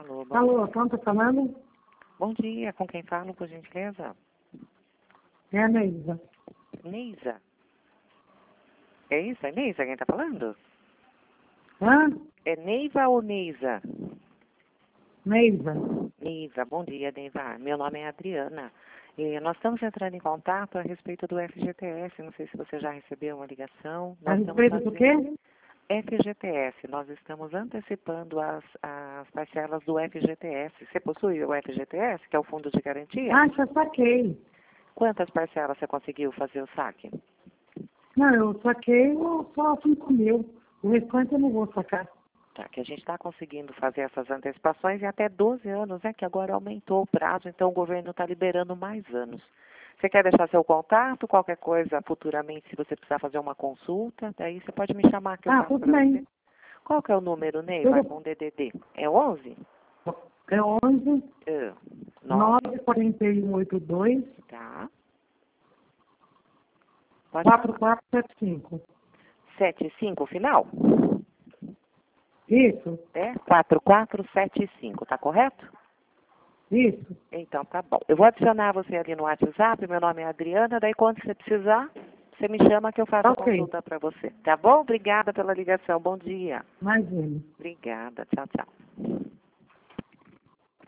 Alô, bom Alô, dia. quem tá falando? Bom dia, com quem falo, por gentileza? É a Neisa. Neisa. É isso? É Neisa quem tá falando? Hã? É Neiva ou Neisa? Neisa. Neiva, bom dia, Neiva. Meu nome é Adriana. E nós estamos entrando em contato a respeito do FGTS. Não sei se você já recebeu uma ligação. A Nós estamos respeito do quê? FGTS. Nós estamos antecipando as parcelas do FGTS. Você possui o FGTS, que é o Fundo de Garantia? Ah, já saquei. Quantas parcelas você conseguiu fazer o saque? Não, eu saquei só 5 mil. O restante eu não vou sacar. Tá, que a gente está conseguindo fazer essas antecipações em até 12 anos, que agora aumentou o prazo, então o governo está liberando mais anos. Você quer deixar seu contato, qualquer coisa futuramente, se você precisar fazer uma consulta, daí você pode me chamar que eu faço Tudo para você. bem. Qual que é o número, Ney? Vai com DDD. É 11? É 11 9, 94182 tá. Pode falar. 4475. 75 final? Isso, É 4475, tá correto? isso. Então tá bom. Eu vou adicionar você ali no WhatsApp, meu nome é Adriana, daí quando você precisar, você me chama que eu faço a Ok. consulta para você. Tá bom? Obrigada pela ligação. Bom dia. Imagina. Obrigada. Tchau, tchau.